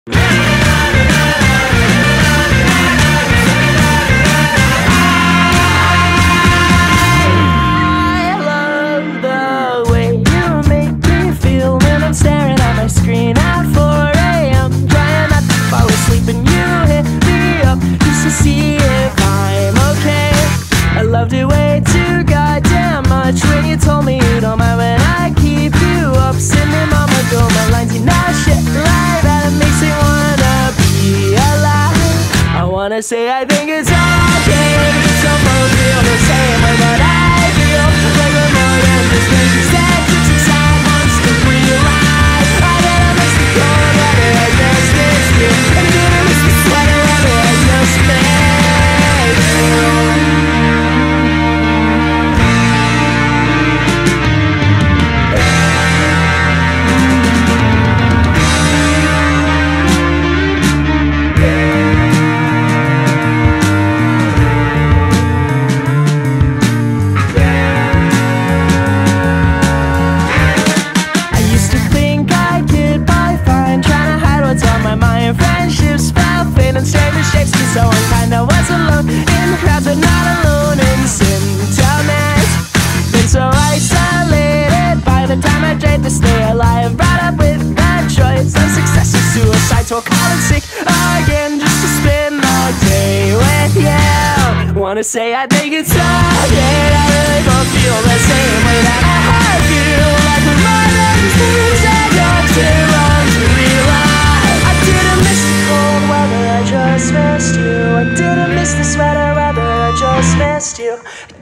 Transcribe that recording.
I love the way you make me feel when I'm staring at my screen at 4 a.m. Trying not to fall asleep and you hit me up just to see if I'm okay. I loved it way too goddamn much when you told me you don't mind when I keep you up. Sending mama go my lines, you know shit like that. It makes me wanna be alive. I wanna say I think it's okay that some folks feel the same way, but I feel like we're more than just existence inside wants to realize I gotta miss the cold weather, I just miss you, and I gotta miss the sweater weather, I just miss you. Friendships fell thin and stranger shapes me so unkind. I was alone in the crowds but not alone in sentimentals. Been so isolated by the time I tried to stay alive. Brought up with the choice of success or suicide, so I'll call in sick again just to spend the day with you. Wanna say I think it's okay, I really don't feel the same way that I feel. Like we're more than things that you're too wrong to realize. I didn't miss the cold weather, I just missed you. I didn't miss the sweater weather, I just missed you.